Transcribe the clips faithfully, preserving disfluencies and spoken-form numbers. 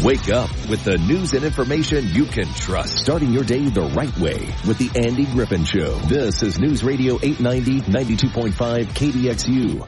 Wake up with the news and information you can trust. Starting your day the right way with the Andy Griffin Show. This is News Radio eight ninety, ninety-two point five K D X U.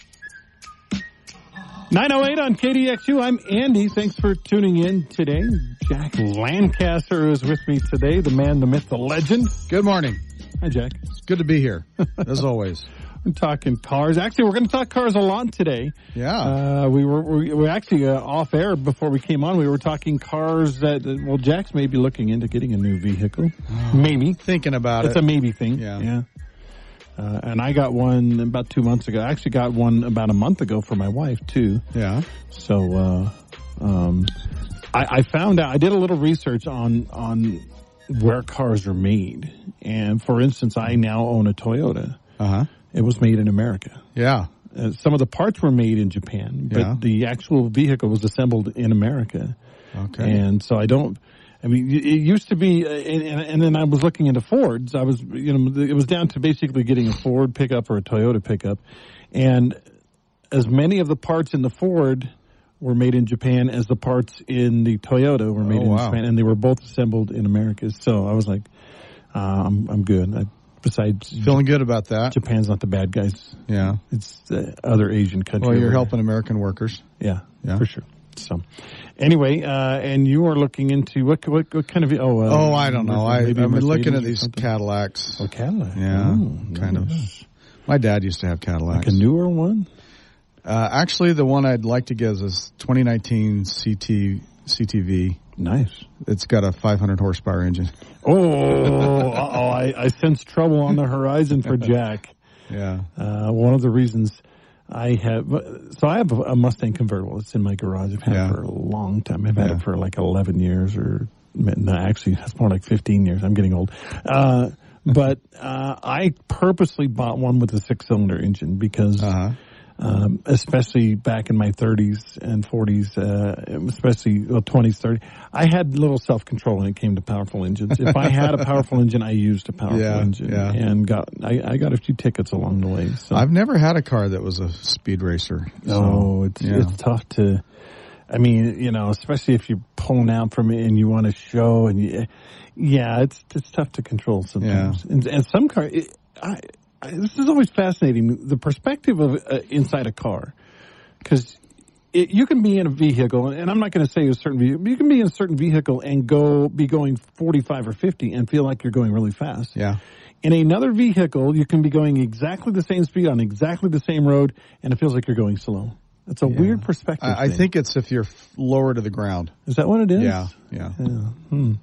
nine oh eight on K D X U. I'm Andy. Thanks for tuning in today. Jack Lancaster is with me today, the man, the myth, the legend. Good morning. Hi, Jack. It's good to be here, as always. We're talking cars. Actually, we're going to talk cars a lot today. Yeah. Uh, we were we were actually uh, off air before we came on. We were talking cars that, well, Jack's maybe looking into getting a new vehicle. Oh, maybe. Thinking about it's it. It's a maybe thing. Yeah. Yeah. Uh, and I got one about two months ago. I actually got one about a month ago for my wife, too. Yeah. So, uh, um, I, I found out, I did a little research on, on where cars are made. And for instance, I now own a Toyota. Uh-huh. It was made in America. Yeah. Uh, some of the parts were made in Japan, but Yeah. the actual vehicle was assembled in America. Okay. And so I don't, I mean, it used to be, uh, and, and then I was looking into Fords. I was, you know, it was down to basically getting a Ford pickup or a Toyota pickup. And as many of the parts in the Ford were made in Japan as the parts in the Toyota were made Oh, in wow. Japan, and they were both assembled in America. So I was like, uh, I'm, I'm good. I, besides, Feeling good about that. Japan's not the bad guys. Yeah. It's the other Asian countries. Well, you're helping American workers. Yeah, Yeah. for sure. So, anyway, uh, and you are looking into what what, what kind of oh uh, Oh, I don't know. I, I've maybe been looking Mercedes at or these something? Cadillacs. Oh, Cadillac. Yeah, Oh, kind of. nice. My dad used to have Cadillacs. Like a newer one. Uh, actually, the one I'd like to get is a twenty nineteen C T C T V. Nice. It's got a five hundred horsepower engine. Oh, uh-oh, I, I sense trouble on the horizon for Jack. Yeah. Uh, one of the reasons I have, so I have a Mustang convertible. It's in my garage. I've had Yeah. it for a long time. I've had Yeah. it for like eleven years or, no, actually, that's more like fifteen years. I'm getting old. Uh, but uh, I purposely bought one with a six-cylinder engine because, Uh-huh. um, especially back in my thirties and forties, uh, especially well, twenties, thirties, I had little self-control when it came to powerful engines. If I had a powerful engine, I used a powerful Yeah, engine, yeah. and got I, I got a few tickets along the way. So. I've never had a car that was a speed racer. So, Oh, it's yeah. it's tough to. I mean, you know, especially if you're pulling out from it and you want to show, and you, yeah, it's it's tough to control sometimes. And, and some car, it, I, I, this is always fascinating. The perspective of uh, inside a car, because you can be in a vehicle, and I'm not going to say a certain vehicle, but you can be in a certain vehicle and go be going forty-five or fifty and feel like you're going really fast. Yeah. In another vehicle, you can be going exactly the same speed on exactly the same road, and it feels like you're going slow. It's a Yeah. weird perspective. I, I thing. think it's if you're f- lower to the ground. Is that what it is? Yeah, yeah. Yeah. Hmm.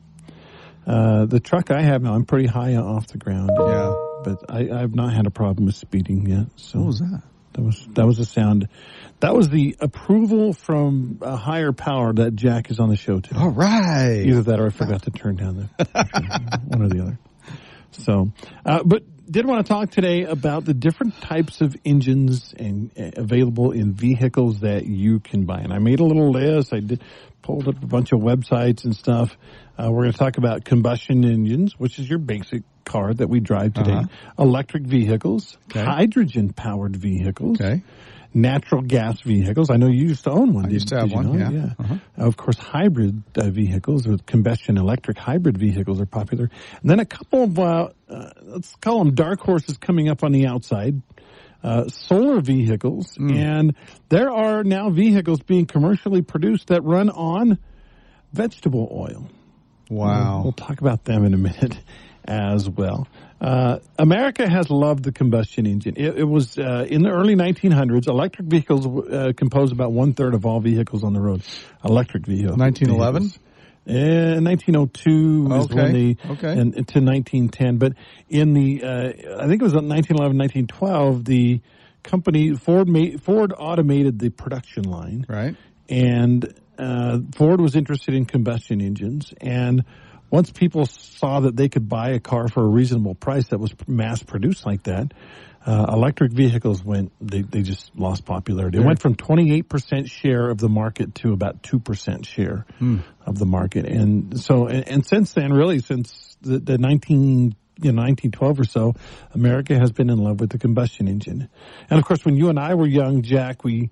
Uh, the truck I have now, I'm pretty high off the ground. Yeah. But I, I've not had a problem with speeding yet. So What was that? That was that was a sound. That was the approval from a higher power that Jack is on the show today. All right. Either that or I forgot to turn down the one or the other. So, uh, but did want to talk today about the different types of engines and uh, available in vehicles that you can buy. And I made a little list. I did pulled up a bunch of websites and stuff. Uh, we're going to talk about combustion engines, which is your basic car that we drive today. Uh-huh. Electric vehicles, Okay. hydrogen powered vehicles. Okay. Natural gas vehicles. I know you used to own one. I did, used to have did you one, know? yeah. Uh-huh. Of course, hybrid uh, vehicles with combustion electric hybrid vehicles are popular. And then a couple of, uh, uh, let's call them dark horses coming up on the outside. Uh, solar vehicles. Mm. And there are now vehicles being commercially produced that run on vegetable oil. Wow. We'll, we'll talk about them in a minute as well. Uh, America has loved the combustion engine. It, it was uh, in the early nineteen hundreds. Electric vehicles uh, composed about one third of all vehicles on the road. Electric vehicles. nineteen eleven? Uh, nineteen oh two was Okay. when they, Okay. and, and to nineteen ten. But in the, uh, I think it was nineteen eleven, nineteen twelve, the company Ford made, Ford automated the production line. Right. And uh, Ford was interested in combustion engines. And once people saw that they could buy a car for a reasonable price that was mass produced like that, uh, electric vehicles went, they, they just lost popularity. It went from twenty-eight percent share of the market to about two percent share Hmm. of the market. And so, and, and since then, really, since the, the nineteen, you know, nineteen twelve or so, America has been in love with the combustion engine. And of course, when you and I were young, Jack, we,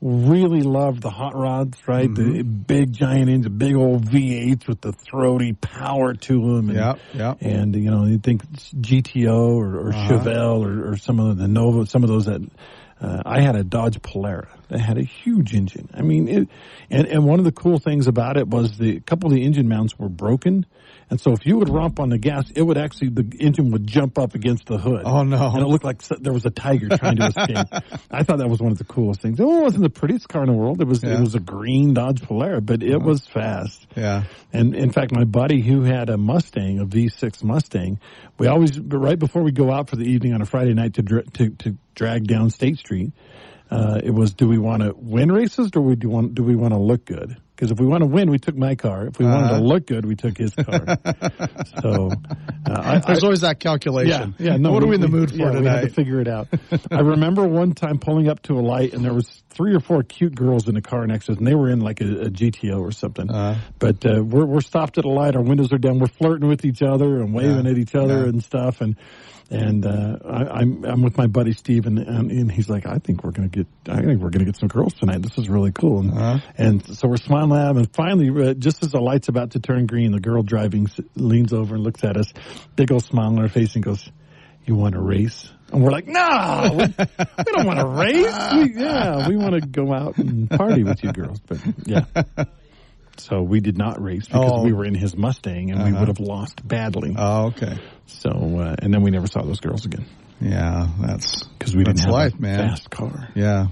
really loved the hot rods, right? Mm-hmm. The big giant engine, big old V eights with the throaty power to them. And, yeah, yeah. And, you know, you think G T O or, or uh-huh. Chevelle or, or some of the Nova, some of those that, uh, I had a Dodge Polara that had a huge engine. I mean, it, and, and one of the cool things about it was the, a couple of the engine mounts were broken. And so if you would romp on the gas, it would actually, the engine would jump up against the hood. Oh, no. And it looked like there was a tiger trying to escape. I thought that was one of the coolest things. It wasn't the prettiest car in the world. It was, yeah. it was a green Dodge Polara, but it oh. was fast. Yeah. And in fact, my buddy who had a Mustang, a V six Mustang, we always, right before we go out for the evening on a Friday night to, to, to drag down State Street, uh, it was, do we want to win races or do we want, do we want to look good? Because if we want to win, we took my car. If we uh-huh. wanted to look good, we took his car. So uh, I, there's I, always that calculation. Yeah, yeah. No, what we, are we in the mood we, for yeah, tonight? We had to figure it out. I remember one time pulling up to a light, and there was three or four cute girls in the car next to us, and they were in like a, a G T O or something. Uh-huh. But uh, we're we're stopped at a light. Our windows are down. We're flirting with each other and waving yeah. at each other yeah. and stuff. And and uh, I, I'm I'm with my buddy Steve, and, and, and he's like, I think we're gonna get I think we're gonna get some girls tonight. This is really cool. And, uh-huh. and so we're smiling at him, and finally. Uh, just as the light's about to turn green, the girl driving leans over and looks at us, big old smile on her face, and goes, "You want to race?" And we're like, "No, we, we don't want to race. We, yeah, we want to go out and party with you girls." But yeah, so we did not race because oh. we were in his Mustang, and uh-huh. we would have lost badly. Oh, okay. So, uh, and then we never saw those girls again. Yeah, that's because we didn't have life, a man. fast car. Yeah.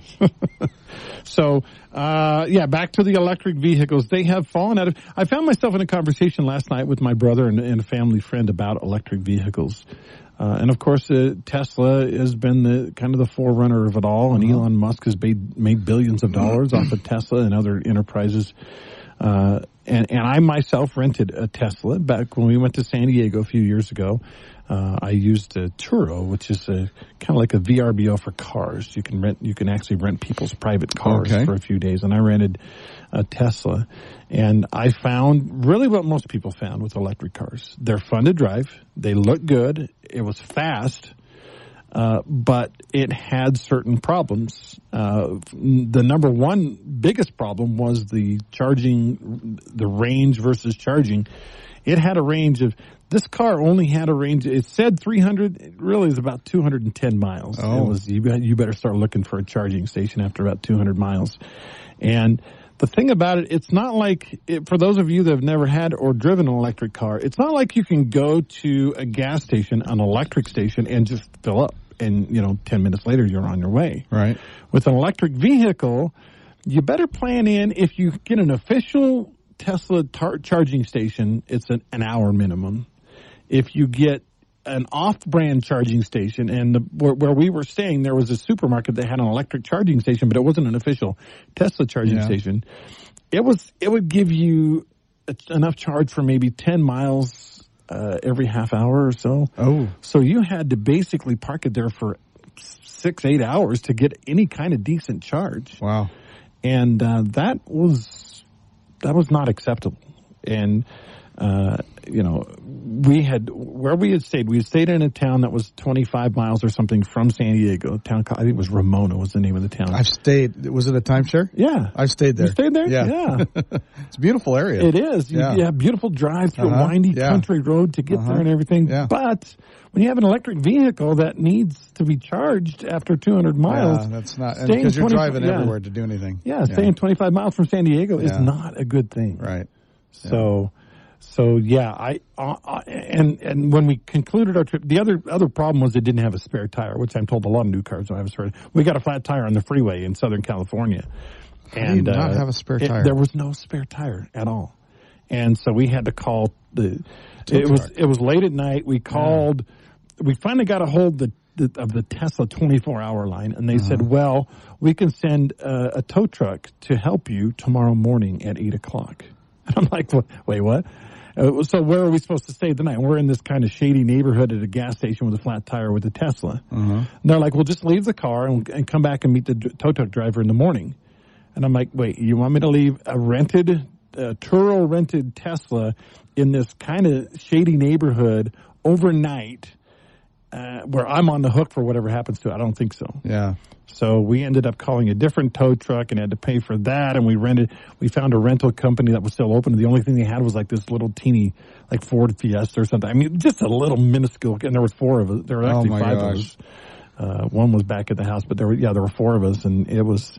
So, uh, yeah, back to the electric vehicles. They have fallen out of. I found myself in a conversation last night with my brother and, and a family friend about electric vehicles. Uh, and of course, uh, Tesla has been the kind of the forerunner of it all, and uh-huh. Elon Musk has made, made billions of dollars off of Tesla and other enterprises. Uh, and, and I myself rented a Tesla back when we went to San Diego a few years ago. Uh, I used a Turo, which is a kind of like a V R B O for cars. You can rent, you can actually rent people's private cars okay. for a few days. And I rented a Tesla, and I found really what most people found with electric cars. They're fun to drive. They look good. It was fast. Uh, but it had certain problems. Uh, the number one biggest problem was the charging, the range versus charging. It had a range of, this car only had a range, it said three hundred, it really is about two hundred ten miles. Oh. It was, you, you better start looking for a charging station after about two hundred miles. And the thing about it, it's not like, it, for those of you that have never had or driven an electric car, it's not like you can go to a gas station, an electric station, and just fill up. And, you know, ten minutes later, you're on your way. Right. With an electric vehicle, you better plan in, if you get an official Tesla tar- charging station, it's an, an hour minimum. If you get an off-brand charging station, and the, where, where we were staying, there was a supermarket that had an electric charging station, but it wasn't an official Tesla charging yeah. station. It was, it would give you enough charge for maybe ten miles uh, every half hour or so. Oh. So you had to basically park it there for six, eight hours to get any kind of decent charge. Wow. And uh, that was, that was not acceptable. And, uh, you know, we had, where we had stayed, we had stayed in a town that was twenty-five miles or something from San Diego. A town called, I think it was Ramona was the name of the town. I've stayed, was it a timeshare? Yeah. I've stayed there. You stayed there? Yeah. Yeah. It's a beautiful area. It is. You, yeah. you have beautiful drive through uh-huh. a windy yeah. country road to get uh-huh. there and everything. Yeah. But when you have an electric vehicle that needs to be charged after two hundred miles. Yeah, that's not, and because you're driving yeah. everywhere to do anything. Yeah, staying yeah. twenty-five miles from San Diego yeah. is not a good thing. Right. So, yeah. so yeah, I, uh, and, and when we concluded our trip, the other, other problem was it didn't have a spare tire, which I'm told a lot of new cars don't have a spare. We got a flat tire on the freeway in Southern California. How and, do you not uh, have a spare tire? It, there was no spare tire at all. And so we had to call the, it was, it was late at night. We called, yeah. we finally got a hold of the, the, of the Tesla twenty-four hour line, and they uh-huh. said, well, we can send uh, a tow truck to help you tomorrow morning at eight o'clock. And I'm like, wait, what? Uh, so where are we supposed to stay the night? We're in this kind of shady neighborhood at a gas station with a flat tire with a Tesla. Uh-huh. And they're like, well, just leave the car and, and come back and meet the tow truck driver in the morning. And I'm like, wait, you want me to leave a rented, uh, Turo rented Tesla in this kind of shady neighborhood overnight uh, where I'm on the hook for whatever happens to it. I don't think so. Yeah. So we ended up calling a different tow truck and had to pay for that. And we rented, we found a rental company that was still open. The only thing they had was like this little teeny, like Ford Fiesta or something. I mean, just a little minuscule. And there was four of us. There were actually oh five gosh. of us. Uh, one was back at the house, but there were, yeah, there were four of us. And it was,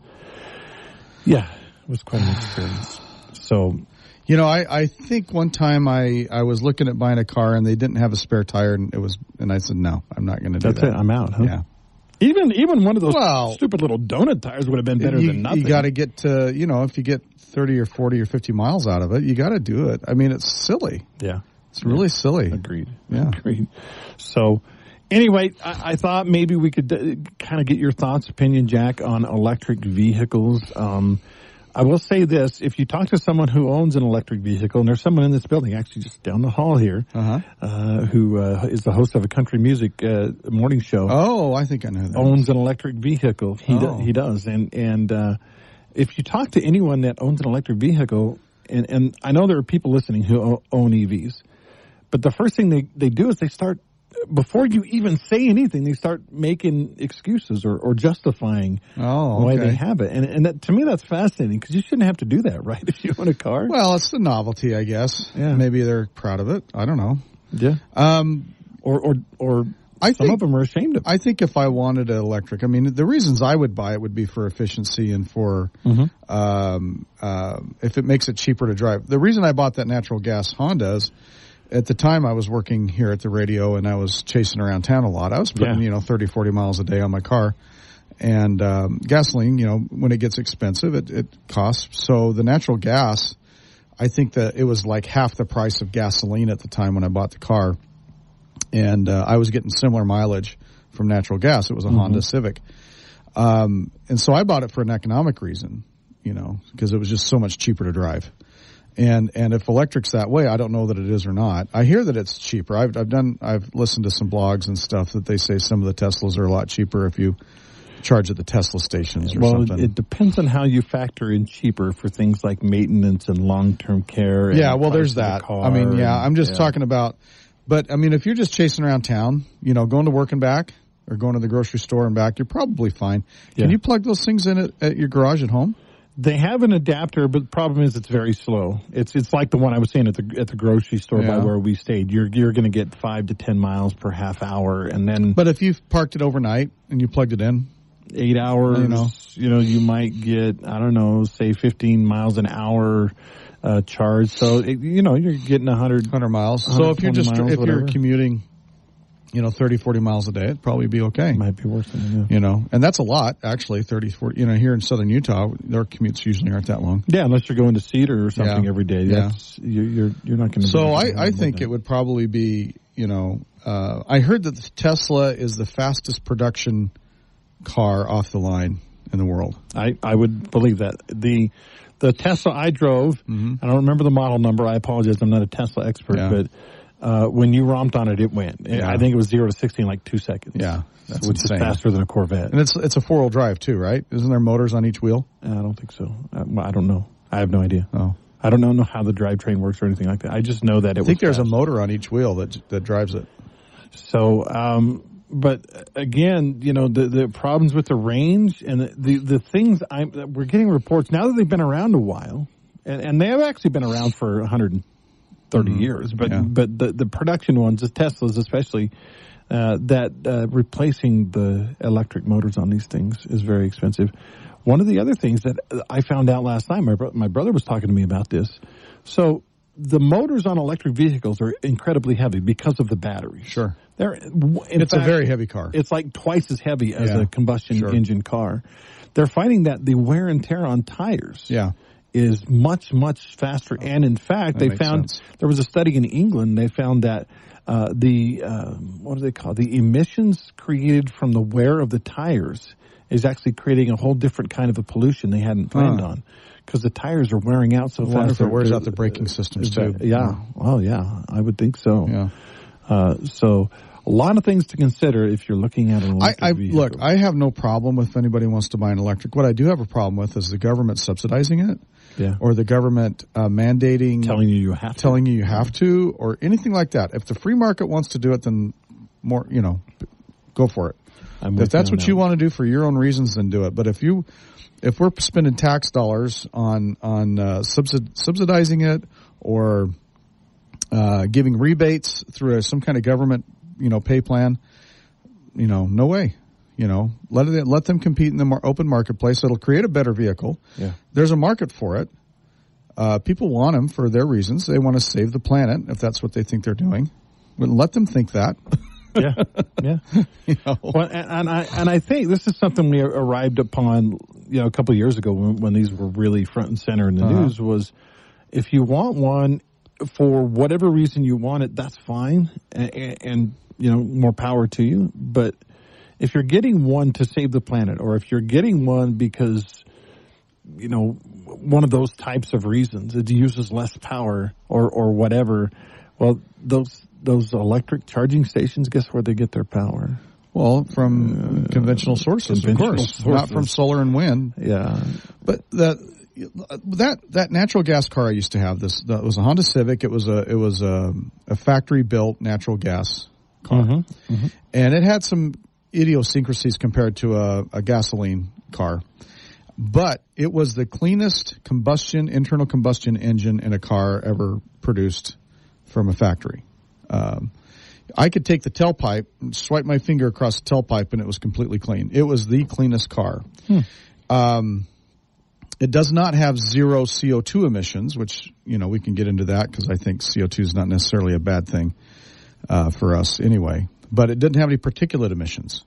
yeah, it was quite an experience. So, you know, I, I think one time I, I was looking at buying a car and they didn't have a spare tire and it was, and I said, no, I'm not going to do that's that. it. I'm out. Huh? Yeah. Even even one of those well, stupid little donut tires would have been better you, than nothing. You got to get to, you know, if you get thirty or forty or ffifty miles out of it, you got to do it. I mean, it's silly. Yeah. It's really yeah. silly. Agreed. Yeah. Agreed. So, anyway, I, I thought maybe we could uh, kind of get your thoughts, opinion, Jack, on electric vehicles. Um, I will say this. If you talk to someone who owns an electric vehicle, and there's someone in this building, actually just down the hall here, uh-huh. uh, who uh, is the host of a country music uh, morning show. Oh, I think I know that. Owns an electric vehicle. He, oh. do, he does. And, and uh, if you talk to anyone that owns an electric vehicle, and, and I know there are people listening who own E Vs, but the first thing they, they do is they start, before you even say anything, they start making excuses or, or justifying oh, okay. why they have it. And, and that, to me, that's fascinating because you shouldn't have to do that, right, if you own a car? Well, it's the novelty, I guess. Yeah. Maybe they're proud of it. I don't know. Yeah. Um, or or, or I some think, of them are ashamed of it. I think if I wanted an electric, I mean, the reasons I would buy it would be for efficiency and for Mm-hmm. um, uh, if it makes it cheaper to drive. The reason I bought that natural gas Honda is at the time I was working here at the radio and I was chasing around town a lot. I was putting, Yeah. you know, thirty, forty miles a day on my car. And um, gasoline, you know, when it gets expensive, it, it costs. So the natural gas, I think that it was like half the price of gasoline at the time when I bought the car. And uh, I was getting similar mileage from natural gas. It was a mm-hmm. Honda Civic. Um, and so I bought it for an economic reason, you know, because it was just so much cheaper to drive. And and if electric's that way, I don't know that it is or not. I hear that it's cheaper. I've I've done I've listened to some blogs and stuff that they say some of the Teslas are a lot cheaper if you charge at the Tesla stations or well, something. Well, it depends on how you factor in cheaper for things like maintenance and long-term care. And yeah, well, there's that. The I mean, yeah, and, I'm just yeah. talking about. But I mean, if you're just chasing around town, you know, going to work and back, or going to the grocery store and back, you're probably fine. Can yeah. you plug those things in at, at your garage at home? They have an adapter, but the problem is it's very slow. It's it's like the one I was saying at the at the grocery store yeah. by where we stayed. You're you're going to get five to ten miles per half hour, and then. But if you've parked it overnight and you plugged it in, eight hours, you know, you know, you might get I don't know, say fifteen miles an hour uh, charge. So it, you know, you're getting a hundred hundred miles. So if you're just miles, if whatever. you're commuting, you know, thirty, forty miles a day, it'd probably be okay. Might be worse than that. You know, and that's a lot, actually, thirty, forty, you know, here in southern Utah, their commutes usually aren't that long. Yeah, unless you're going to Cedar or something yeah. every day. Yeah. That's, you're, you're, you're not going to So I, I think it would probably be, you know, uh, I heard that the Tesla is the fastest production car off the line in the world. I, I would believe that. The the Tesla I drove, mm-hmm. I don't remember the model number. I apologize. I'm not a Tesla expert, yeah. but Uh, when you romped on it, it went. Yeah. I think it was zero to sixty in like two seconds. Yeah, that's which insane. is faster than a Corvette. And it's it's a four wheel drive too, right? Isn't there motors on each wheel? I don't think so. I, I don't know. I have no idea. Oh, I don't know how the drivetrain works or anything like that. I just know that it. I think was there's fast. a motor on each wheel that that drives it. So, um, but again, you know, the the problems with the range and the the, the things I'm we're getting reports now that they've been around a while, and, and they have actually been around for one hundred thirty mm-hmm. years, but, yeah. but the, the production ones, the Teslas especially, uh, that, uh, replacing the electric motors on these things is very expensive. One of the other things that I found out last night, my, bro- my brother was talking to me about this. So the motors on electric vehicles are incredibly heavy because of the batteries. Sure. They're, in it's fact, a very heavy car. It's like twice as heavy as yeah. a combustion sure. engine car. They're finding that the wear and tear on tires. Yeah. is much, much faster. And in fact, that they found, sense. there was a study in England, they found that uh, the, uh, what do they call it? The emissions created from the wear of the tires is actually creating a whole different kind of a pollution they hadn't planned huh. on. Because the tires are wearing out so I wonder fast. if it wears out the braking systems too. Yeah. Well, yeah, I would think so. Yeah. Uh, so a lot of things to consider if you're looking at an electric I, I vehicle. look, I have no problem with if anybody wants to buy an electric. What I do have a problem with is the government subsidizing it. Yeah. Or the government uh, mandating, telling you you have to. telling you you have to, or anything like that. If the free market wants to do it, then more, you know, go for it. I'm If that's you what you want to do for your own reasons, then do it. But if you, if we're spending tax dollars on on uh, subsid- subsidizing it or uh, giving rebates through a, some kind of government, you know, pay plan, you know, no way. You know, let it let them compete in the mar- open marketplace. It'll create a better vehicle. Yeah. There's a market for it. Uh, people want them for their reasons. They want to save the planet if that's what they think they're doing. Well, let them think that. Yeah, yeah. You know? Well, and, and I and I think this is something we arrived upon, you know, a couple of years ago when, when these were really front and center in the uh-huh. news. Was if you want one for whatever reason you want it, that's fine, and, and you know, more power to you. But if you're getting one to save the planet, or if you're getting one because, you know, one of those types of reasons, it uses less power or or whatever, well, those. Those electric charging stations, guess where they get their power? Well, from uh, conventional sources, conventional of course, sources. Not from solar and wind. Yeah, but that that that natural gas car I used to have, this that was a Honda Civic. It was a it was a, a factory built natural gas car, mm-hmm. Mm-hmm. and it had some idiosyncrasies compared to a, a gasoline car. But it was the cleanest combustion internal combustion engine in a car ever produced from a factory. Um, I could take the tailpipe, swipe my finger across the tailpipe, and it was completely clean. It was the cleanest car. Hmm. Um, it does not have zero C O two emissions, which, you know, we can get into that because I think C O two is not necessarily a bad thing uh, for us anyway. But it didn't have any particulate emissions.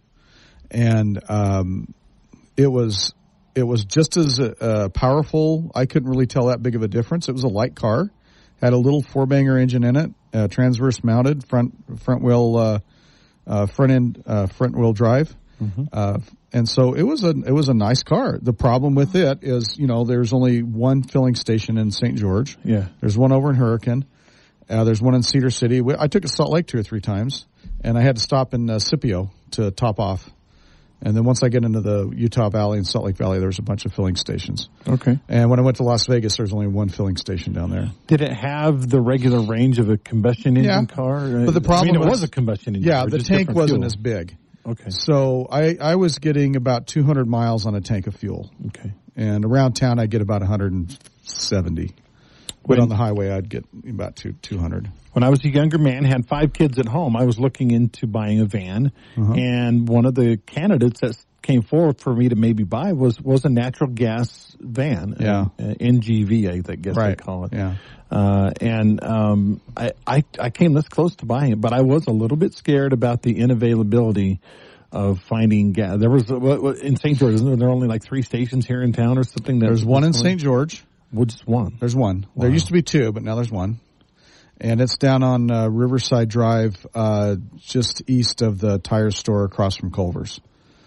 And um, it was it was just as uh, powerful. I couldn't really tell that big of a difference. It was a light car. Had a little four-banger engine in it, uh, transverse mounted, front front wheel, uh, uh, front end, uh, front wheel drive, mm-hmm. uh, and so it was a it was a nice car. The problem with it is, you know, there's only one filling station in Saint George. Yeah, there's one over in Hurricane. Uh, there's one in Cedar City. I took it to Salt Lake two or three times, and I had to stop in uh, Scipio to top off. And then once I get into the Utah Valley and Salt Lake Valley, there was a bunch of filling stations. Okay. And when I went to Las Vegas, there was only one filling station down there. Did it have the regular range of a combustion engine yeah. car? But the problem I mean, it was, was a combustion engine. Yeah, the tank wasn't fuel. as big. Okay. So I, I was getting about two hundred miles on a tank of fuel. Okay. And around town, I'd get about one hundred seventy. But on the highway, I'd get about two, 200. When I was a younger man, had five kids at home, I was looking into buying a van. Uh-huh. And one of the candidates that came forward for me to maybe buy was, was a natural gas van. Yeah. Uh, N G V, I guess right. they call it. Yeah. Uh, and um, I, I, I came this close to buying it, but I was a little bit scared about the inavailability of finding gas. There was, what, what, in Saint George, isn't there, there are only like three stations here in town or something? That There's one in Saint George. Well, just one. There's one. Wow. There used to be two, but now there's one. And it's down on uh, Riverside Drive, uh, just east of the tire store across from Culver's.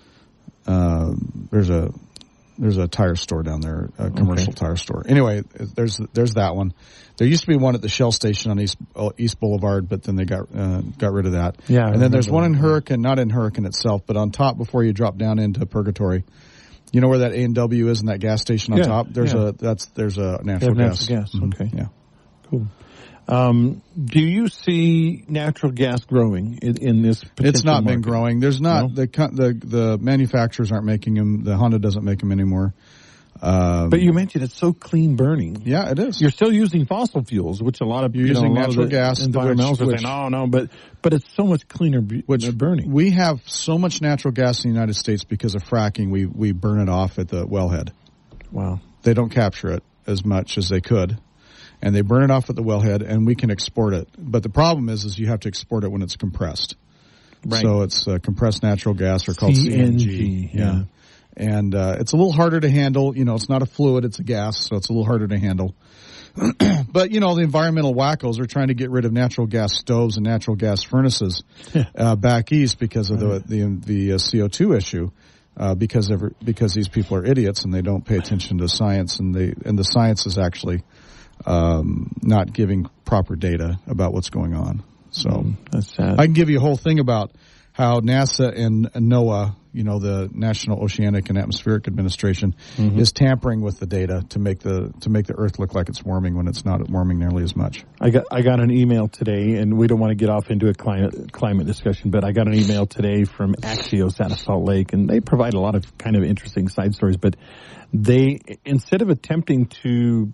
Uh, there's a there's a tire store down there, a commercial okay. tire store. Anyway, there's there's that one. There used to be one at the Shell station on East East Boulevard, but then they got uh, got rid of that. Yeah. And then there's one in Hurricane, not in Hurricane itself, but on top before you drop down into Purgatory. You know where that A and W is in that gas station on yeah, top? There's yeah. a that's there's a natural natural gas. gas. Mm-hmm. Okay. Yeah. Cool. Um, do you see natural gas growing in, in this potential It's not market? been growing. There's not no? the the the manufacturers aren't making them. The Honda doesn't make them anymore. Um, but you mentioned it's so clean burning. Yeah, it is. You're still using fossil fuels, which a lot of you're you using know, natural of gas. Environmentalists which, are saying, "No, no," but but it's so much cleaner bu- which burning. We have so much natural gas in the United States because of fracking. We we burn it off at the wellhead. Wow. They don't capture it as much as they could, and they burn it off at the wellhead, and we can export it. But the problem is, is you have to export it when it's compressed. Right. So it's uh, compressed natural gas, or called C N G. C N G. Yeah. yeah. And uh, it's a little harder to handle. You know, it's not a fluid, it's a gas, so it's a little harder to handle. But, you know, the environmental wackos are trying to get rid of natural gas stoves and natural gas furnaces uh, back east because of the the, the uh, C O two issue, uh, because every, because these people are idiots and they don't pay attention to science, and they and the science is actually um, not giving proper data about what's going on. So mm, that's sad. I can give you a whole thing about how NASA and NOAA, you know, the National Oceanic and Atmospheric Administration, mm-hmm. is tampering with the data to make the to make the Earth look like it's warming when it's not warming nearly as much. I got I got an email today, and we don't want to get off into a climate climate discussion, but I got an email today from Axios out of Salt Lake, and they provide a lot of kind of interesting side stories. But they, instead of attempting to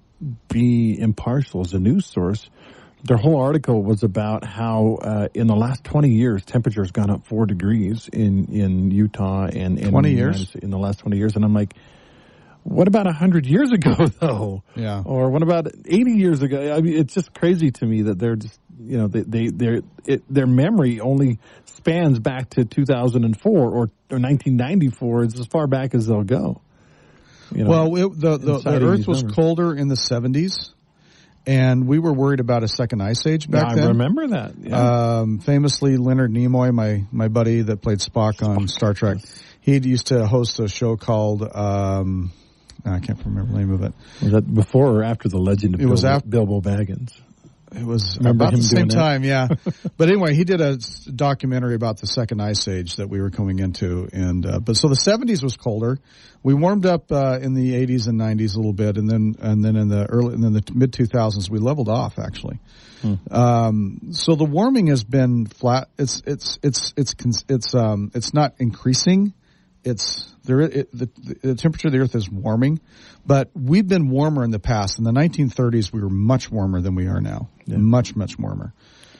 be impartial as a news source, their whole article was about how uh, in the last twenty years, temperature has gone up four degrees in, in Utah and, and twenty years in the last twenty years. And I'm like, what about a hundred years ago though? Yeah. Or what about eighty years ago? I mean, it's just crazy to me that they're just, you know, they, they, their, it, their memory only spans back to two thousand four or, or nineteen ninety-four. It's as far back as they'll go. You know, well, it, the, the, the Earth was numbers. colder in the seventies, and we were worried about a second ice age back yeah, then. I remember that. Yeah. Um, famously, Leonard Nimoy, my, my buddy that played Spock on Star Trek, he used to host a show called, um, I can't remember the name of it. Was that before or after The Legend of it Bilbo, was after, Bilbo Baggins? It was Remember about him the same doing time, yeah. But anyway, he did a documentary about the second ice age that we were coming into, and uh, but so the seventies was colder. We warmed up uh, in the eighties and nineties a little bit, and then and then in the early and then the mid two thousands we leveled off actually. Hmm. Um, so the warming has been flat. It's it's it's it's it's it's um it's not increasing. It's there. It, the, the temperature of the Earth is warming, but we've been warmer in the past. In the nineteen thirties, we were much warmer than we are now. Yeah. Much, much warmer.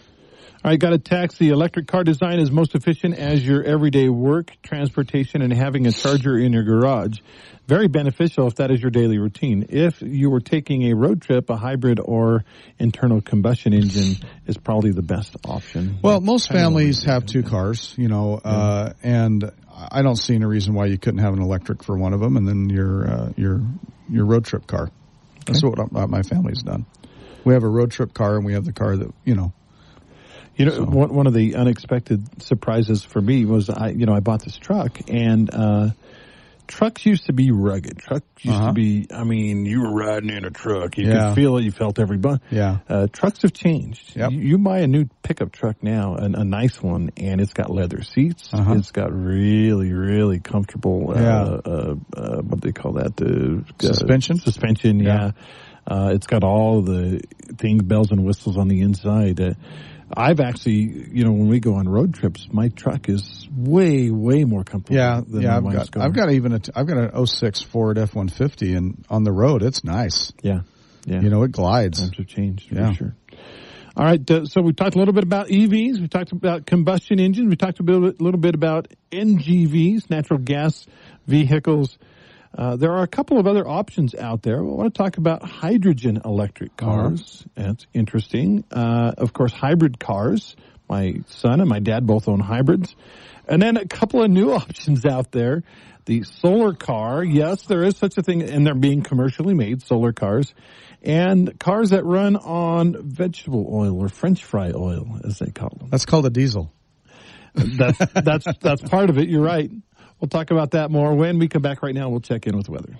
All right, got a text. The electric car design is most efficient as your everyday work, transportation, and having a charger in your garage. Very beneficial if that is your daily routine. If you were taking a road trip, a hybrid or internal combustion engine is probably the best option. Well, most families have two cars, you know, yeah. uh, and I don't see any reason why you couldn't have an electric for one of them, and then your uh, your your road trip car. That's okay. what my family's done. We have a road trip car, and we have the car that you know. You know, so. one one of the unexpected surprises for me was I, you know, I bought this truck, and uh, trucks used to be rugged. Trucks used uh-huh. to be, I mean, you were riding in a truck. You yeah. could feel it. You felt every bump. Yeah. Uh, trucks have changed. Yep. You, you buy a new pickup truck now, an, a nice one, and it's got leather seats. Uh-huh. It's got really, really comfortable, uh, yeah. uh, uh, what do they call that? The uh, Suspension? Suspension, yeah. yeah. Uh, it's got all the things, bells and whistles on the inside. Uh, I've actually, you know, when we go on road trips, my truck is way, way more comfortable. Yeah, than yeah. my I've wife's got, car. I've got even a, I've got an oh six Ford F one fifty, and on the road, it's nice. Yeah, yeah. You know, it glides. Times have changed yeah. for sure. All right, uh, so we talked a little bit about E Vs. We talked about combustion engines. We talked a bit, little bit about N G Vs, natural gas vehicles. Uh, there are a couple of other options out there. We want to talk about hydrogen electric cars. Uh-huh. That's interesting. Uh, of course, hybrid cars. My son and my dad both own hybrids. And then a couple of new options out there. The solar car. Yes, there is such a thing, and they're being commercially made, solar cars. And cars that run on vegetable oil or French fry oil, as they call them. That's called a diesel. That's, that's, that's part of it. You're right. We'll talk about that more when we come back. Right now, we'll check in with weather.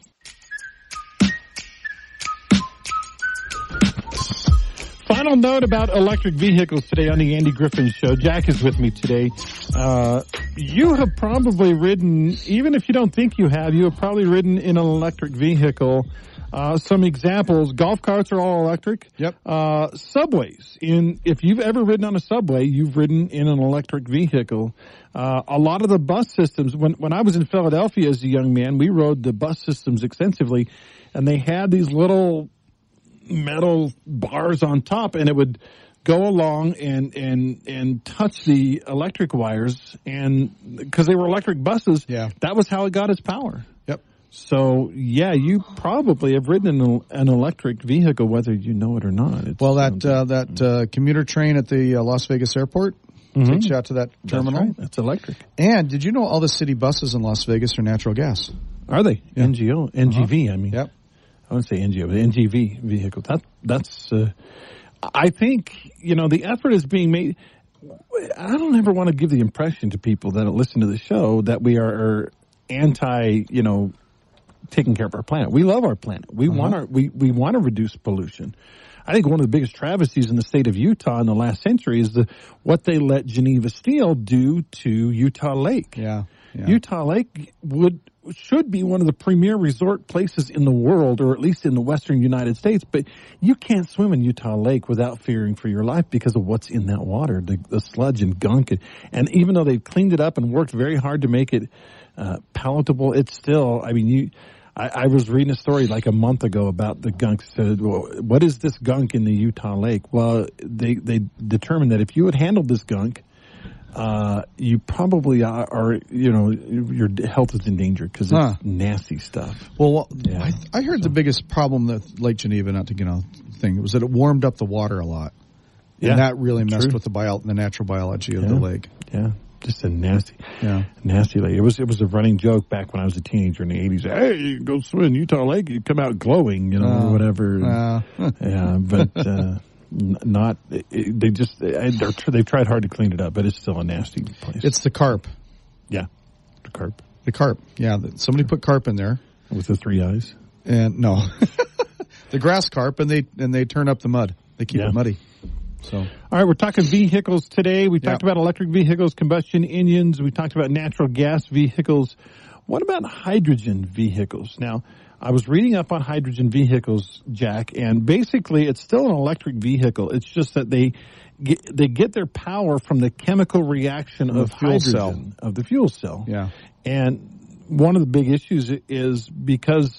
Final note about electric vehicles today on the Andy Griffin Show. Jack is with me today. Uh, you have probably ridden, even if you don't think you have, you have probably ridden in an electric vehicle. Uh, some examples, golf carts are all electric. Yep. Uh, subways. In, if you've ever ridden on a subway, you've ridden in an electric vehicle. Uh, a lot of the bus systems, when, when I was in Philadelphia as a young man, we rode the bus systems extensively, and they had these little metal bars on top, and it would go along and, and, and touch the electric wires, and because they were electric buses, yeah. that was how it got its power. Yep. So, yeah, you probably have ridden in an electric vehicle, whether you know it or not. It's well, that uh, that uh, commuter train at the uh, Las Vegas airport mm-hmm. takes you out to that terminal. That's right. That's electric. And did you know all the city buses in Las Vegas are natural gas? Are they? Yeah. N G O, N G V, uh-huh. I mean. Yep. I wouldn't say N G O, but N G V vehicle. That, that's, uh, I think, you know, the effort is being made. I don't ever want to give the impression to people that listen to the show that we are anti, you know, taking care of our planet. We love our planet. We uh-huh. want our, we, we want to reduce pollution. I think one of the biggest travesties in the state of Utah in the last century is the what they let Geneva Steel do to Utah Lake. Yeah, yeah. Utah Lake would should be one of the premier resort places in the world, or at least in the western United States, but you can't swim in Utah Lake without fearing for your life because of what's in that water, the, the sludge and gunk. And even though they've cleaned it up and worked very hard to make it uh, palatable, it's still, I mean, you... I, I was reading a story like a month ago about the gunk. Said, well, what is this gunk in the Utah Lake? Well, they, they determined that if you had handled this gunk, uh, you probably are, are, you know, your health is in danger because it's huh. nasty stuff. Well, yeah. I, I heard so. the biggest problem with Lake Geneva, not to, you know, thing, was that it warmed up the water a lot. And yeah, that really messed true. with the bio, the natural biology of yeah. the lake. Yeah. Just a nasty, yeah. nasty lake. It was it was a running joke back when I was a teenager in the eighties. Hey, you go swim in Utah Lake, you come out glowing, you know, uh, or whatever. Uh, yeah, but uh, not. It, they just they're, they've tried hard to clean it up, but it's still a nasty place. It's the carp. Yeah, the carp. The carp. Yeah, somebody put carp in there with the three eyes. And no, the grass carp, and they and they turn up the mud. They keep yeah. it muddy. So, all right, we're talking vehicles today. We talked yeah. about electric vehicles, combustion engines. We talked about natural gas vehicles. What about hydrogen vehicles? Now, I was reading up on hydrogen vehicles, Jack, and basically it's still an electric vehicle. It's just that they get, they get their power from the chemical reaction of the fuel hydrogen, cell. of the fuel cell. Yeah. And one of the big issues is because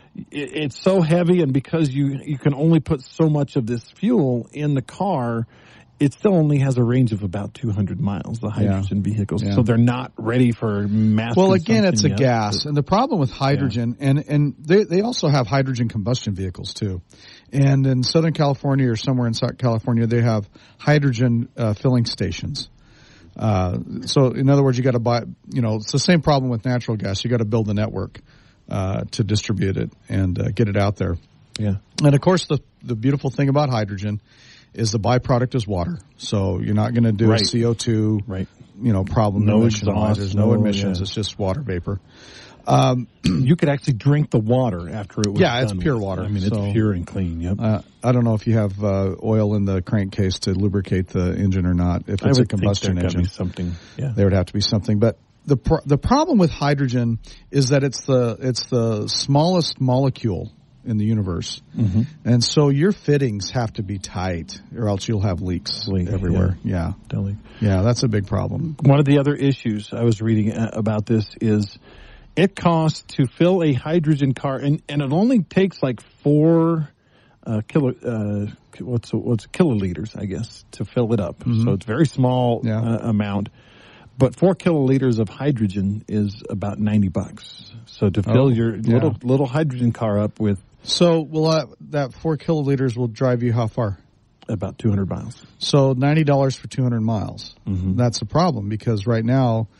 it's so heavy, and because you you can only put so much of this fuel in the car, it still only has a range of about two hundred miles, the hydrogen yeah. vehicles. Yeah. So they're not ready for mass Well, again, it's a yet, gas. but, and the problem with hydrogen, yeah. and, and they, they also have hydrogen combustion vehicles, too. And in Southern California or somewhere in South California, they have hydrogen uh, filling stations. Uh, so, in other words, you got to buy, you know, it's the same problem with natural gas. You got to build the network. Uh, to distribute it and uh, get it out there. Yeah. And of course, the the beautiful thing about hydrogen is the byproduct is water. So you're not going to do right. a C O two, right. you know, problem. No emission exhaust. There's no, no emissions. Yeah. It's just water vapor. Um, you could actually drink the water after it was yeah, done it's pure with. water. I mean, so, it's pure and clean. Yep. Uh, I don't know if you have uh, oil in the crankcase to lubricate the engine or not. If it's I a combustion think engine, be something. Yeah. There would have to be something, but. The pro- the problem with hydrogen is that it's the it's the smallest molecule in the universe, mm-hmm. and so your fittings have to be tight, or else you'll have leaks Leak, everywhere. Yeah. Yeah. yeah, that's a big problem. One of the other issues I was reading about this is it costs to fill a hydrogen car, and, and it only takes like four uh, kilo uh, what's what's kiloliters, I guess, to fill it up. Mm-hmm. So it's a very small yeah. uh, amount. But four kiloliters of hydrogen is about ninety bucks. So to fill oh, your yeah. little little hydrogen car up with, so will that that four kiloliters will drive you how far? About two hundred miles. So ninety dollars for two hundred miles. Mm-hmm. That's a problem because right now,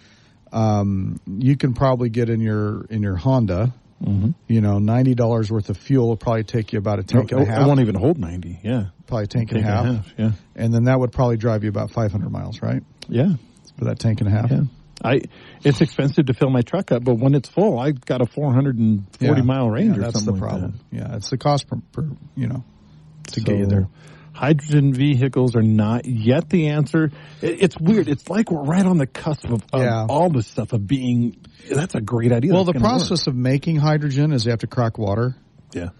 um, you can probably get in your in your Honda. Mm-hmm. You know, ninety dollars worth of fuel will probably take you about a tank no, and a half. I won't even hold ninety. Yeah, probably a tank, tank and a half. And a half. Yeah, and then that would probably drive you about five hundred miles, right? Yeah. For that tank and a half. Yeah. I, it's expensive to fill my truck up, but when it's full, I've got a four hundred forty yeah. mile range yeah, or that's something the like problem. that. Yeah, it's the cost per, per you know, to so, get you there. Hydrogen vehicles are not yet the answer. It, it's weird. It's like we're right on the cusp of, of yeah. all this stuff of being, that's a great idea. Well, that's the process work. of making hydrogen is you have to crack water. Yeah.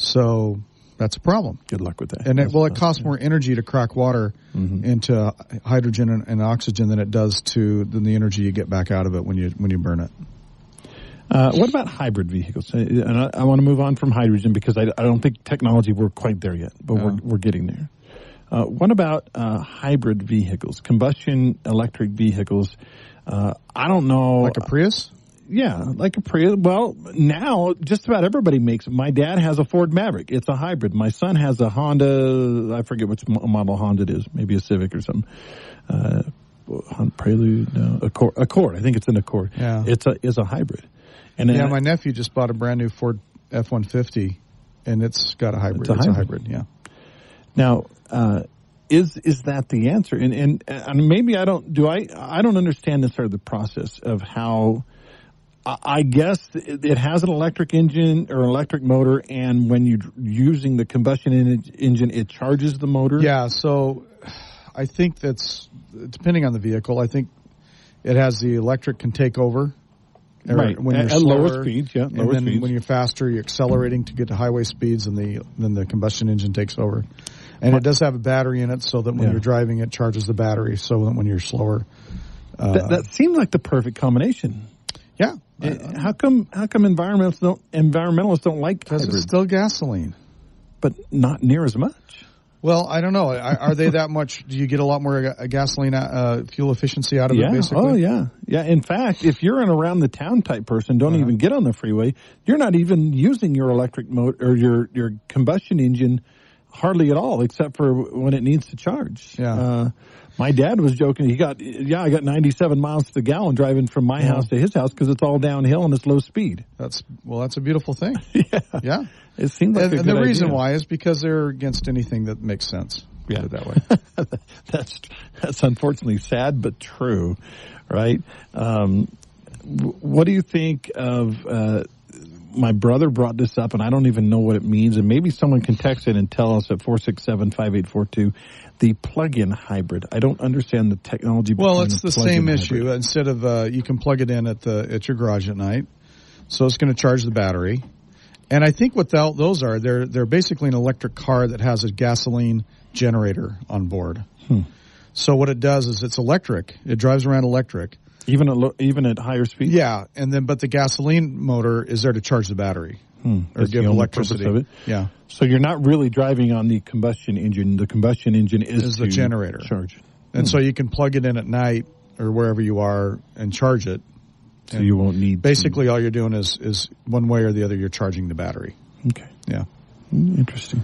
So that's a problem. Good luck with that. And it, well, it that's, costs yeah. more energy to crack water mm-hmm. into hydrogen and, and oxygen than it does to than the energy you get back out of it when you when you burn it. Uh, what about hybrid vehicles? And I, I want to move on from hydrogen because I, I don't think technology we're quite there yet, but yeah. we're we're getting there. Uh, what about uh, hybrid vehicles, combustion electric vehicles? Uh, I don't know. Like a Prius? Yeah, like a Prius. Well, now just about everybody makes it. My dad has a Ford Maverick. It's a hybrid. My son has a Honda. I forget which model Honda it is. Maybe a Civic or something. Uh, Prelude, no, Accord. Accord. I think it's an Accord. Yeah. It's a it's a hybrid. And yeah, then, my nephew just bought a brand new Ford F one fifty, and it's got a hybrid. It's a it's hybrid. a hybrid. Yeah. Now, uh, is is that the answer? And, and and maybe I don't do I I don't understand necessarily the process of how I guess it has an electric engine or electric motor, and when you're using the combustion engine, it charges the motor. Yeah, so I think that's, depending on the vehicle, I think it has the electric can take over. Right, when you're at slower, lower speeds, yeah. Lower and then speeds. when you're faster, you're accelerating to get to highway speeds, and the then the combustion engine takes over. And it does have a battery in it, so that when yeah. you're driving, it charges the battery, so that when you're slower. Uh, that, that seems like the perfect combination. Yeah. It, how come? How come environmentalists don't environmentalists don't like because hybrids? It's still gasoline, but not near as much. Well, I don't know. Are they that much? Do you get a lot more gasoline uh, fuel efficiency out of yeah. it, basically? Oh, yeah. Yeah. In fact, if you're an around-the-town type person, don't uh-huh. even get on the freeway, you're not even using your electric motor or your, your combustion engine hardly at all, except for when it needs to charge. Yeah. Uh, my dad was joking. He got, yeah, I got ninety-seven miles to the gallon driving from my yeah. house to his house because it's all downhill and it's low speed. That's, well, that's a beautiful thing. yeah. Yeah. It seems like and, a and good the reason idea. why is because they're against anything that makes sense. Yeah. Put it that way. that's, that's unfortunately sad, but true, right? Um, what do you think of, uh, my brother brought this up, and I don't even know what it means, and maybe someone can text it and tell us at four six seven, five eight four two, the plug-in hybrid. I don't understand the technology behind Well, it's the, the same hybrid. issue. Instead of, uh, you can plug it in at the at your garage at night, so it's going to charge the battery. And I think what the, those are, they're they're basically an electric car that has a gasoline generator on board. Hmm. So what it does is it's electric. It drives around electric. Even at lo- even at higher speeds? Yeah, and then but the gasoline motor is there to charge the battery hmm. or That's give the only electricity. purpose of it? Yeah. So you're not really driving on the combustion engine. The combustion engine is, is the generator. Charge. And hmm. so you can plug it in at night or wherever you are and charge it. So and you won't need basically to... all you're doing is is one way or the other you're charging the battery. Okay. Yeah. Interesting.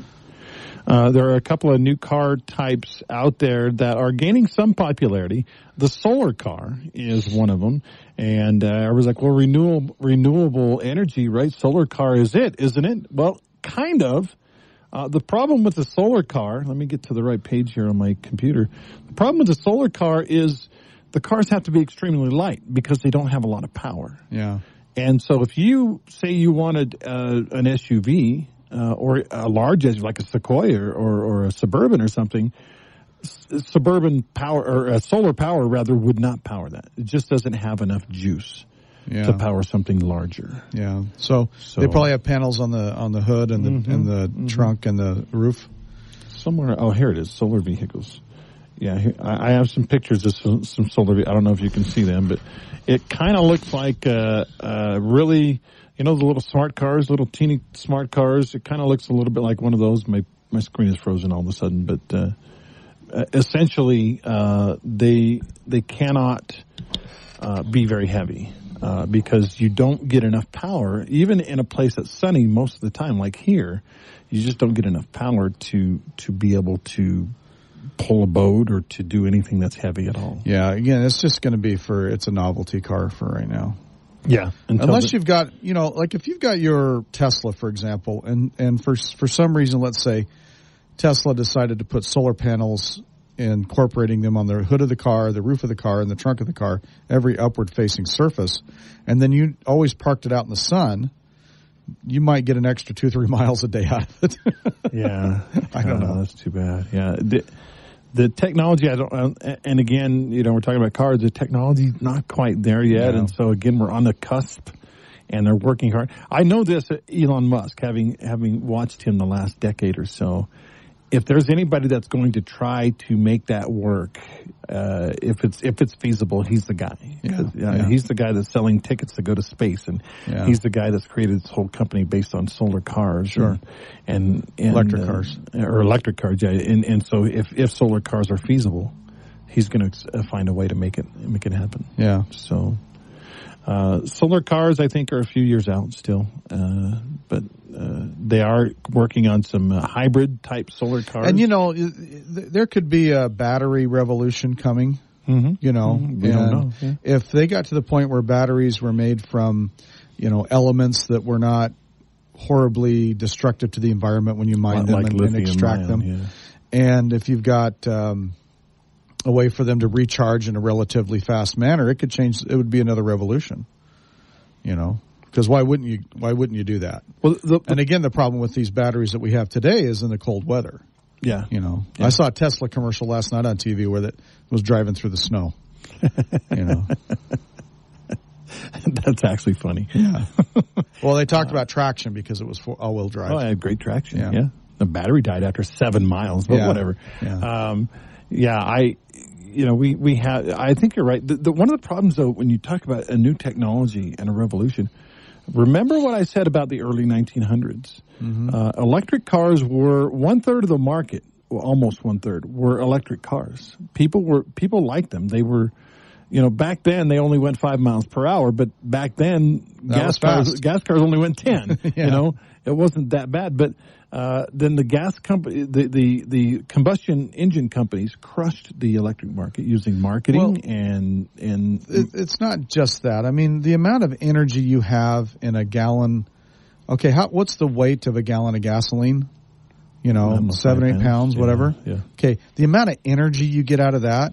Uh, there are a couple of new car types out there that are gaining some popularity. The solar car is one of them. And uh, I was like, well, renewable, renewable energy, right? Solar car is it, isn't it? Well, kind of. Uh, the problem with the solar car, let me get to the right page here on my computer. The problem with the solar car is the cars have to be extremely light because they don't have a lot of power. Yeah. And so if you say you wanted uh, an S U V, Uh, or a large S U V like a Sequoia or, or a Suburban or something, S- Suburban power or uh, solar power rather would not power that. It just doesn't have enough juice yeah. to power something larger. Yeah. So, so they probably have panels on the on the hood and the mm-hmm, and the mm-hmm. trunk and the roof. Somewhere. Oh, here it is. Solar vehicles. Yeah, here, I, I have some pictures of some, some solar. I don't know if you can see them, but it kind of looks like uh, uh, really. You know, the little smart cars, little teeny smart cars, it kind of looks a little bit like one of those. My my screen is frozen all of a sudden, but uh, essentially uh, they they cannot uh, be very heavy uh, because you don't get enough power. Even in a place that's sunny most of the time, like here, you just don't get enough power to to be able to pull a boat or to do anything that's heavy at all. Yeah, again, it's just going to be for, it's a novelty car for right now. Yeah. Unless the, you've got, you know, like if you've got your Tesla, for example, and, and for, for some reason, let's say Tesla decided to put solar panels, incorporating them on the hood of the car, the roof of the car, and the trunk of the car, every upward facing surface, and then you always parked it out in the sun, you might get an extra two, three miles a day out of it. yeah. I don't oh, know. That's too bad. Yeah. The, The technology, I don't, and again, you know, we're talking about cars. The technology's not quite there yet, no. and so again, we're on the cusp, and they're working hard. I know this, Elon Musk, having having watched him the last decade or so. If there's anybody that's going to try to make that work, uh, if it's if it's feasible, he's the guy. Yeah, uh, yeah. He's the guy that's selling tickets to go to space, and yeah. he's the guy that's created this whole company based on solar cars, sure, and, and, and electric uh, cars or electric cars. Yeah, and and so if if solar cars are feasible, he's going to find a way to make it make it happen. Yeah. So. Uh, solar cars, I think, are a few years out still, uh, but uh, they are working on some uh, hybrid type solar cars. And you know, there could be a battery revolution coming. Mm-hmm. You know, mm-hmm. we and don't know. Yeah. If they got to the point where batteries were made from, you know, elements that were not horribly destructive to the environment when you mine them like and, and extract ion, them, yeah. and if you've got um, a way for them to recharge in a relatively fast manner, it could change. It would be another revolution. you know, because why wouldn't you? Why wouldn't you do that? Well, the, the, and again, the problem with these batteries that we have today is in the cold weather. Yeah, you know, yeah. I saw a Tesla commercial last night on T V where that was driving through the snow. You know, that's actually funny. Yeah. Well, they talked uh, about traction because it was for all-wheel drive. Oh, I had great traction. Yeah. yeah, the battery died after seven miles, but yeah. whatever. Yeah. Um, yeah, I. You know, we, we have, I think you're right. The, the, one of the problems, though, when you talk about a new technology and a revolution, remember what I said about the early nineteen hundreds. Mm-hmm. Uh, electric cars were one third of the market, well, almost one third, were electric cars. People were, people liked them. They were, you know, back then they only went five miles per hour, but back then that gas cars, gas cars only went ten, yeah. You know, it wasn't that bad, but Uh, then the gas company, the, the, the combustion engine companies crushed the electric market using marketing well, and, and. It, it's not just that. I mean, the amount of energy you have in a gallon. Okay. How, what's the weight of a gallon of gasoline? You know, know seven, eight pounds, pounds yeah, whatever. Yeah. Okay. The amount of energy you get out of that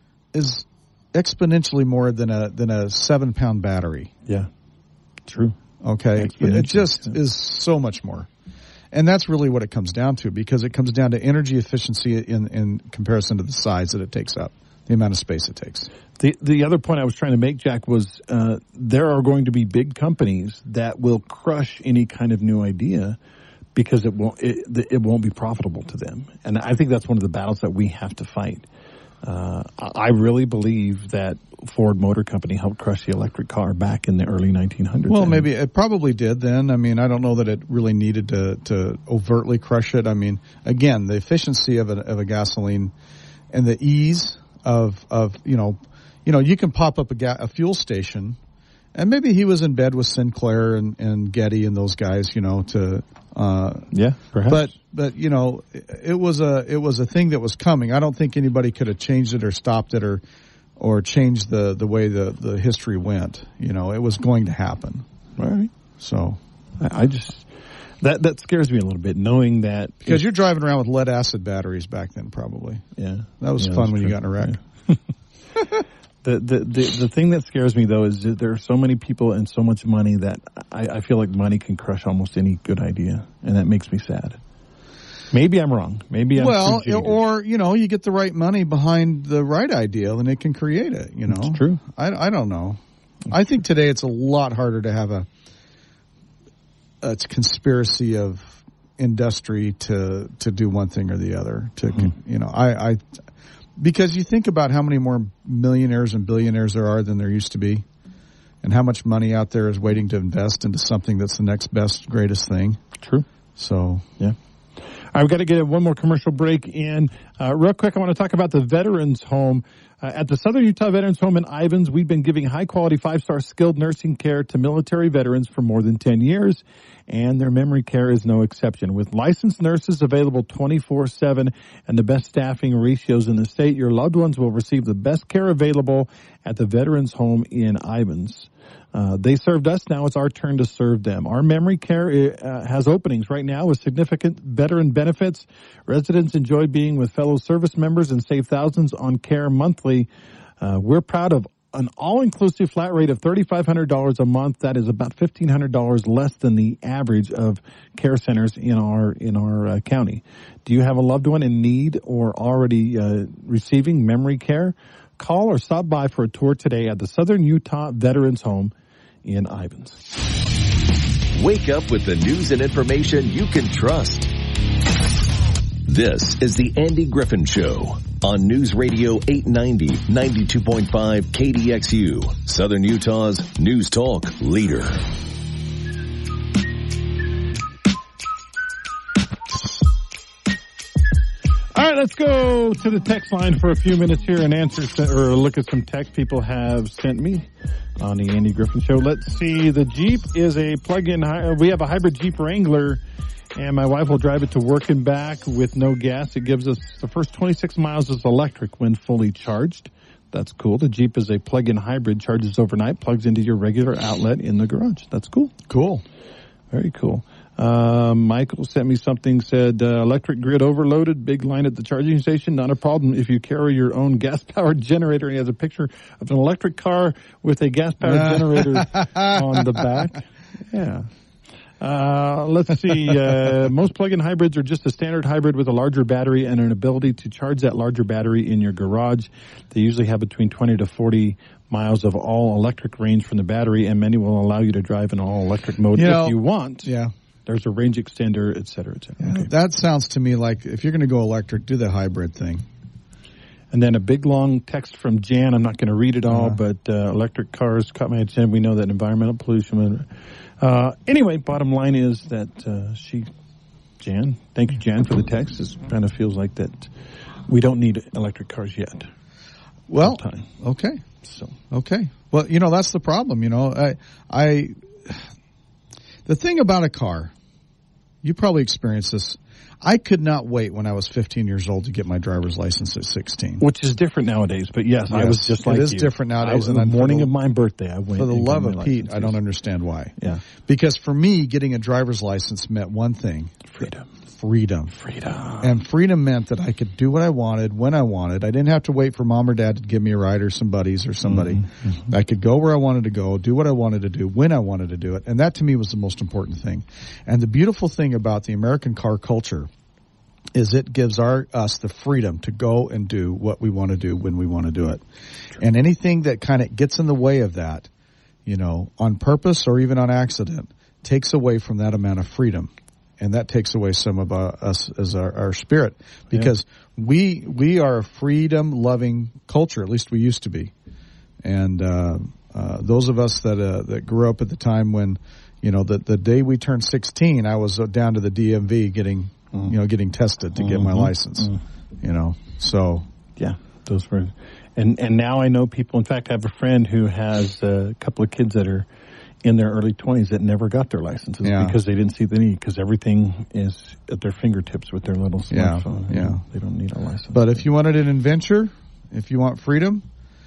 is exponentially more than a, than a seven pound battery. Yeah. True. Okay. It just yeah. is so much more. And that's really what it comes down to, because it comes down to energy efficiency in, in comparison to the size that it takes up, the amount of space it takes. The the other point I was trying to make, Jack, was uh, there are going to be big companies that will crush any kind of new idea because it won't it, it won't be profitable to them. And I think that's one of the battles that we have to fight. Uh, I really believe that Ford Motor Company helped crush the electric car back in the early nineteen hundreds. Well, maybe it probably did then. I mean, I don't know that it really needed to, to overtly crush it. I mean, again, the efficiency of a, of a gasoline and the ease of, of, you know, you know, you can pop up a, ga- a fuel station, and maybe he was in bed with Sinclair and, and Getty and those guys, you know, to, uh, yeah, perhaps. But, but, you know, it was a, it was a thing that was coming. I don't think anybody could have changed it or stopped it or, or changed the, the way the, the history went. You know, it was going to happen. All right. So I, I just, that, that scares me a little bit, knowing that. Because you're driving around with lead acid batteries back then, probably. Yeah. That was yeah, fun when true. you got in a wreck. Yeah. The, the the the thing that scares me, though, is that there are so many people and so much money that I, I feel like money can crush almost any good idea, and that makes me sad. Maybe I'm wrong. Maybe I'm well, too jaded. Or you know, you get the right money behind the right idea, and it can create it. You know, it's true. I I don't know. I think today it's a lot harder to have a a conspiracy of industry to to do one thing or the other. To mm-hmm. you know, I I. Because you think about how many more millionaires and billionaires there are than there used to be, and how much money out there is waiting to invest into something that's the next best, greatest thing. True. So, yeah. All right, we've got to get one more commercial break in. Uh, real quick, I want to talk about the Veterans Home. Uh, at the Southern Utah Veterans Home in Ivins, we've been giving high-quality, five-star skilled nursing care to military veterans for more than ten years, and their memory care is no exception. With licensed nurses available twenty-four seven and the best staffing ratios in the state, your loved ones will receive the best care available at the Veterans Home in Ivins. Uh, they served us. Now it's our turn to serve them. Our memory care uh, has openings right now with significant veteran benefits. Residents enjoy being with fellow service members and save thousands on care monthly. Uh, we're proud of an all-inclusive flat rate of three thousand five hundred dollars a month. That is about fifteen hundred dollars less than the average of care centers in our in our uh, county. Do you have a loved one in need or already uh, receiving memory care? Call or stop by for a tour today at the Southern Utah Veterans Home in Ivins. Wake up with the news and information you can trust. This is the Andy Griffin Show on News Radio eight ninety, ninety-two point five K D X U, Southern Utah's news talk leader. All right, let's go to the text line for a few minutes here and answer or look at some text people have sent me on the Andy Griffin Show. Let's see. The Jeep is a plug-in. We have a hybrid Jeep Wrangler, and my wife will drive it to work and back with no gas. It gives us the first twenty-six miles is electric when fully charged. That's cool. The Jeep is a plug-in hybrid, charges overnight, plugs into your regular outlet in the garage. That's cool. Cool. Very cool. Uh, Michael sent me something, said, uh, electric grid overloaded, big line at the charging station, not a problem if you carry your own gas-powered generator. He has a picture of an electric car with a gas-powered generator on the back. Yeah. Uh, let's see. Uh, most plug-in hybrids are just a standard hybrid with a larger battery and an ability to charge that larger battery in your garage. They usually have between twenty to forty miles of all-electric range from the battery, and many will allow you to drive in all-electric mode you know, if you want. Yeah. There's a range extender, et cetera, et cetera. Yeah, okay. That sounds to me like if you're going to go electric, do the hybrid thing. And then a big, long text from Jan. I'm not going to read it all, uh-huh. but uh, electric cars caught my attention. We know that environmental pollution. Uh, anyway, bottom line is that uh, she, Jan, thank you, Jan, for the text. It kind of feels like that we don't need electric cars yet. Well, okay. So okay. Well, you know, that's the problem. You know, I, I, the thing about a car, you probably experienced this. I could not wait when I was fifteen years old to get my driver's license at sixteen. Which is different nowadays, but yes, yes I was just like you. It is you. different nowadays. I, and the morning the, of my birthday, I went. For the love of Pete, licenses. I don't understand why. Yeah. Because for me, getting a driver's license meant one thing. Freedom. Freedom. Freedom. And freedom meant that I could do what I wanted, when I wanted. I didn't have to wait for mom or dad to give me a ride or some buddies or somebody. Mm-hmm. I could go where I wanted to go, do what I wanted to do, when I wanted to do it. And that to me was the most important thing. And the beautiful thing about the American car culture is it gives our us the freedom to go and do what we want to do when we want to do it. Sure. And anything that kind of gets in the way of that, you know, on purpose or even on accident, takes away from that amount of freedom. And that takes away some of uh, us as our, our spirit, because yeah. we we are a freedom-loving culture. At least we used to be. And uh, uh, those of us that uh, that grew up at the time when, you know, the the day we turned sixteen, I was down to the D M V getting, mm. you know, getting tested to mm-hmm. get my license. Mm. You know, so yeah, those were, and and now I know people. In fact, I have a friend who has a couple of kids that are in their early twenties that never got their licenses yeah. because they didn't see the need, because everything is at their fingertips with their little smartphone. Yeah, yeah. They don't need a license. But if you wanted an adventure, if you want freedom,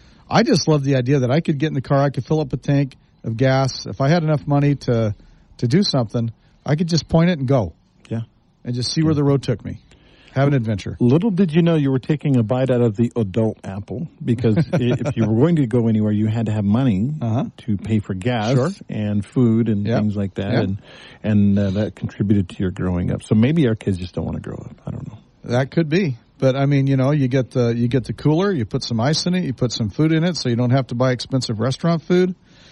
I just love the idea that I could get in the car, I could fill up a tank of gas. If I had enough money to to do something, I could just point it and go. Yeah. And just see where the road took me. Have an adventure. Little did you know you were taking a bite out of the adult apple, because if you were going to go anywhere, you had to have money uh-huh. to pay for gas sure. and food and yep. things like that, yep. and and uh, that contributed to your growing up. So maybe our kids just don't want to grow up. I don't know. That could be. But I mean, you know, you get the you get the cooler, you put some ice in it, you put some food in it, so you don't have to buy expensive restaurant food.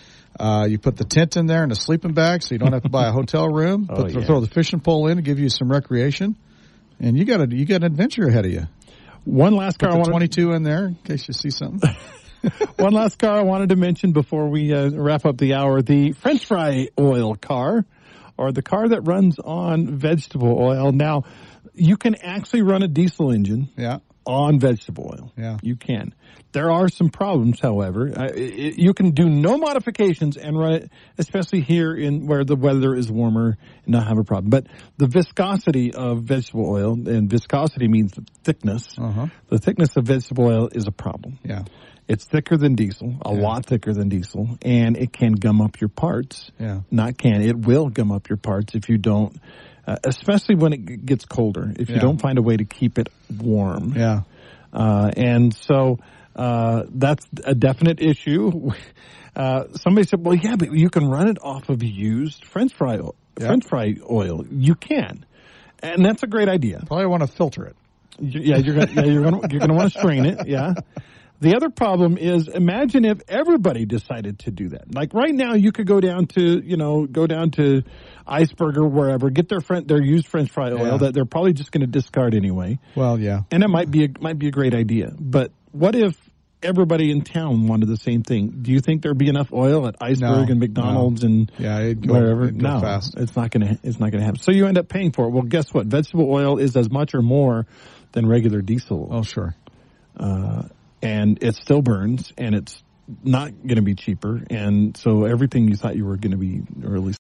Uh, you put the tent in there and a sleeping bag, so you don't have to buy a hotel room. oh, put, yeah. Throw the fishing pole in to give you some recreation. And you got a you got an adventure ahead of you. One last car Put I the wanted twenty-two in there in case you see something. One last car I wanted to mention before we uh, wrap up the hour: the French fry oil car, or the car that runs on vegetable oil. Now, you can actually run a diesel engine yeah. on vegetable oil. Yeah, you can. There are some problems, however. Uh, it, you can do no modifications and run it, especially here in where the weather is warmer, and not have a problem. But the viscosity of vegetable oil, and viscosity means thickness. Uh-huh. The thickness of vegetable oil is a problem. Yeah. It's thicker than diesel, a yeah. lot thicker than diesel, and it can gum up your parts. Yeah. Not can, it will gum up your parts if you don't, uh, especially when it gets colder, if you yeah. don't find a way to keep it warm. Yeah. Uh, and so... Uh, that's a definite issue. Uh, somebody said, well, yeah, but you can run it off of used French fry oil. Yeah. French fry oil. You can. And that's a great idea. Probably want to filter it. Yeah, you're gonna, yeah, you're gonna, you're gonna want to strain it. Yeah. The other problem is, imagine if everybody decided to do that. Like right now, you could go down to, you know, go down to Iceberg or wherever, get their French, their used French fry oil yeah. that they're probably just going to discard anyway. Well, yeah. And it might be a, might be a great idea. But what if everybody in town wanted the same thing? Do you think there'd be enough oil at Iceberg no, and McDonald's no. and yeah, it'd go, wherever? it'd go no, fast. it's not going to. It's not going to happen. So you end up paying for it. Well, guess what? Vegetable oil is as much or more than regular diesel. Oh, sure. Uh, and it still burns, and it's not going to be cheaper. And so everything you thought you were going to be, or at least